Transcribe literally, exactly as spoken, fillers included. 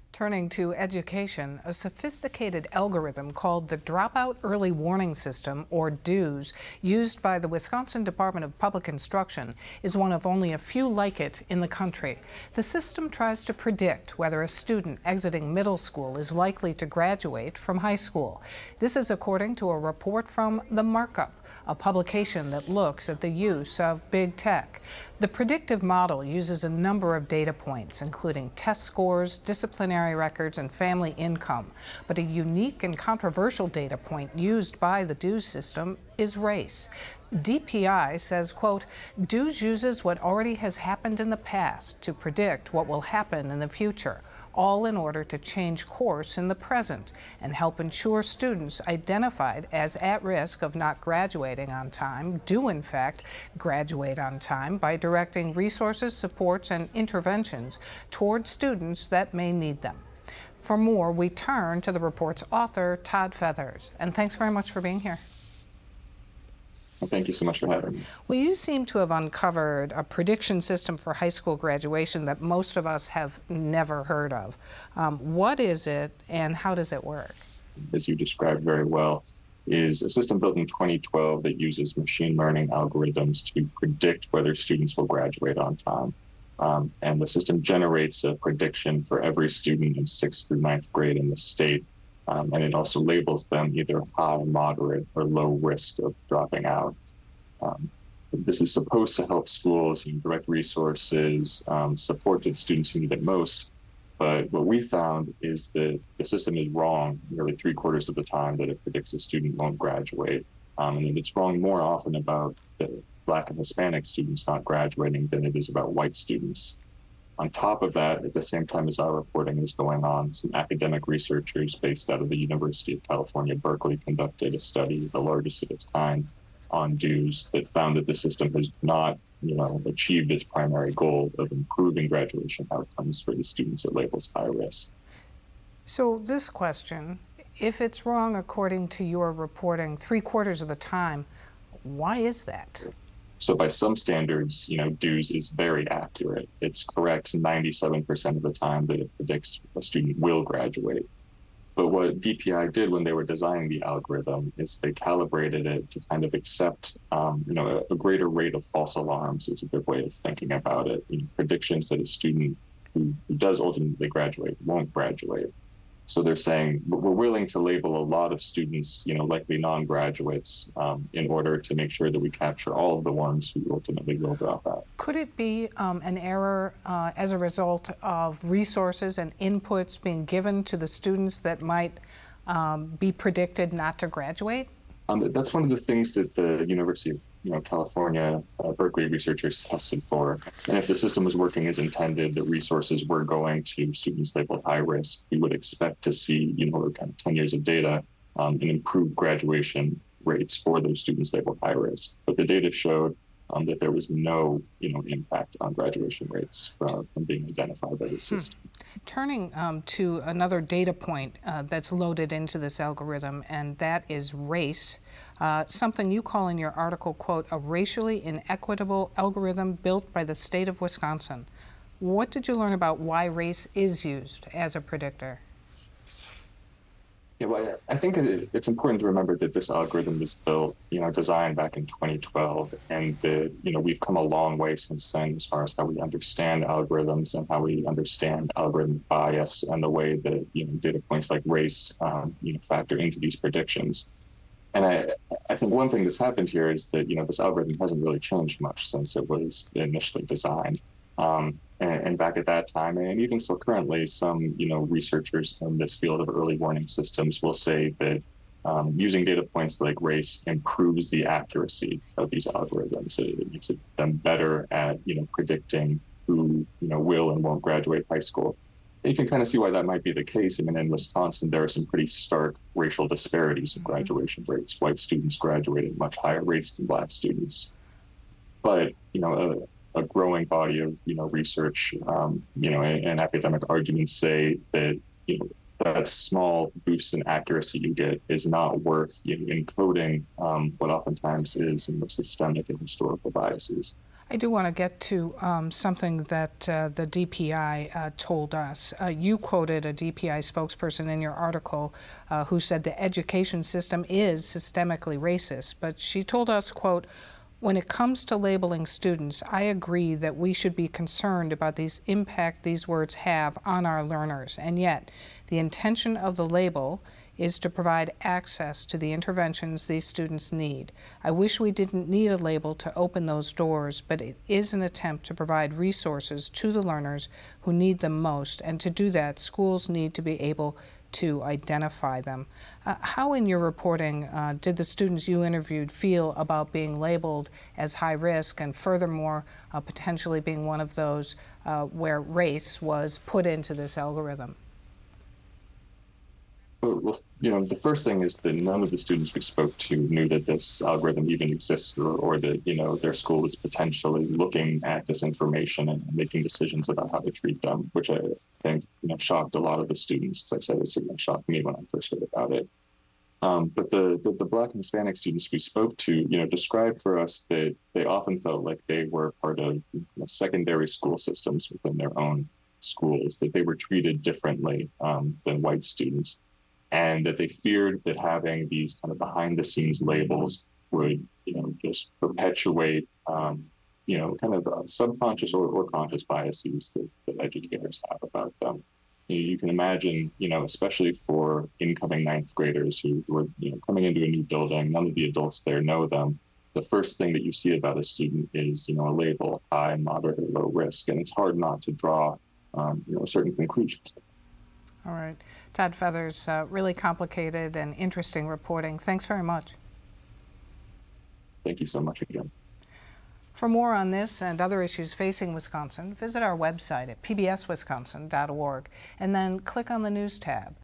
Turning to education, a sophisticated algorithm called the Dropout Early Warning System, or DEWS, used by the Wisconsin Department of Public Instruction, is one of only a few like it in the country. The system tries to predict whether a student exiting middle school is likely to graduate from high school. This is according to a report from The Markup, a publication that looks at the use of big tech. The predictive model uses a number of data points, including test scores, disciplinary records, and family income. But a unique and controversial data point used by the DEWS system is race. D P I says, quote, DEWS uses what already has happened in the past to predict what will happen in the future, all in order to change course in the present and help ensure students identified as at risk of not graduating on time do in fact graduate on time by directing resources, supports, and interventions toward students that may need them. For more, we turn to the report's author, Todd Feathers. And thanks very much for being here. Well, thank you so much for having me. Well, you seem to have uncovered a prediction system for high school graduation that most of us have never heard of. Um, what is it, and how does it work? As you described very well, is a system built in twenty twelve that uses machine learning algorithms to predict whether students will graduate on time. Um, and the system generates a prediction for every student in sixth through ninth grade in the state. Um, and it also labels them either high, moderate, or low risk of dropping out. Um, this is supposed to help schools, you know, direct resources, um, support to the students who need it most. But what we found is that the system is wrong nearly three quarters of the time that it predicts a student won't graduate. Um, and it's wrong more often about the Black and Hispanic students not graduating than it is about white students. On top of that, at the same time as our reporting is going on, some academic researchers based out of the University of California, Berkeley, conducted a study, the largest of its kind, on DEWS that found that the system has not, you know, achieved its primary goal of improving graduation outcomes for the students it labels high risk. So this question, if it's wrong according to your reporting three quarters of the time, why is that? So by some standards, you know, DEWS is very accurate. It's correct ninety-seven percent of the time that it predicts a student will graduate. But what D P I did when they were designing the algorithm is they calibrated it to kind of accept, um, you know, a, a greater rate of false alarms is a good way of thinking about it. You know, predictions that a student who, who does ultimately graduate won't graduate. So they're saying, but we're willing to label a lot of students, you know, likely non-graduates, um, in order to make sure that we capture all of the ones who ultimately will drop out. Could it be um, an error uh, as a result of resources and inputs being given to the students that might um, be predicted not to graduate? Um, that's one of the things that the University of you know, California, uh, Berkeley researchers tested for. And if the system was working as intended, the resources were going to students labeled high risk, we would expect to see, you know, kind of ten years of data um, and improved graduation rates for those students labeled high risk. But the data showed um, that there was no, you know, impact on graduation rates uh, from being identified by the system. Hmm. Turning um, to another data point uh, that's loaded into this algorithm, and that is race. Uh, something you call in your article, quote, a racially inequitable algorithm built by the state of Wisconsin. What did you learn about why race is used as a predictor? Yeah, well, I think it, it's important to remember that this algorithm was built, you know, designed back in twenty twelve, and that, you know, we've come a long way since then as far as how we understand algorithms and how we understand algorithm bias and the way that, you know, data points like race, um, you know, factor into these predictions. And I, I think one thing that's happened here is that, you know, this algorithm hasn't really changed much since it was initially designed. Um, and, and back at that time, and even still currently, some, you know, researchers in this field of early warning systems will say that um, using data points like race improves the accuracy of these algorithms. It, it makes it, them better at, you know, predicting who, you know, will and won't graduate high school. You can kind of see why that might be the case. I mean, in Wisconsin, there are some pretty stark racial disparities in graduation rates. White students graduate at much higher rates than Black students. But, you know, a, a growing body of, you know, research, um, you know, and, and academic arguments say that, you know, that small boost in accuracy you get is not worth, you know, encoding um, what oftentimes is, you know, systemic and historical biases. I do want to get to um, something that uh, the D P I uh, told us. Uh, you quoted a D P I spokesperson in your article uh, who said the education system is systemically racist, but she told us, quote, "When it comes to labeling students, I agree that we should be concerned about the impact these words have on our learners, and yet the intention of the label is to provide access to the interventions these students need. I wish we didn't need a label to open those doors, but it is an attempt to provide resources to the learners who need them most, and to do that, schools need to be able to identify them." Uh, how in your reporting uh, did the students you interviewed feel about being labeled as high risk, and furthermore, uh, potentially being one of those uh, where race was put into this algorithm? Well, you know, the first thing is that none of the students we spoke to knew that this algorithm even exists, or, or that, you know, their school is potentially looking at this information and making decisions about how to treat them, which I think, you know, shocked a lot of the students. As I said, it certainly shocked me when I first heard about it. Um, but the, the the Black and Hispanic students we spoke to, you know, described for us that they often felt like they were part of, you know, secondary school systems within their own schools, that they were treated differently um, than white students, and that they feared that having these kind of behind-the-scenes labels would, you know, just perpetuate, um, you know, kind of uh, subconscious or, or conscious biases that, that educators have about them. You, you can imagine, you know, especially for incoming ninth graders who, who are, you know, coming into a new building, none of the adults there know them. The first thing that you see about a student is, you know, a label, high, moderate, or low risk, and it's hard not to draw, um, you know, certain conclusions. All right. Todd Feathers, uh, really complicated and interesting reporting. Thanks very much. Thank you so much again. For more on this and other issues facing Wisconsin, visit our website at p b s wisconsin dot org and then click on the News tab.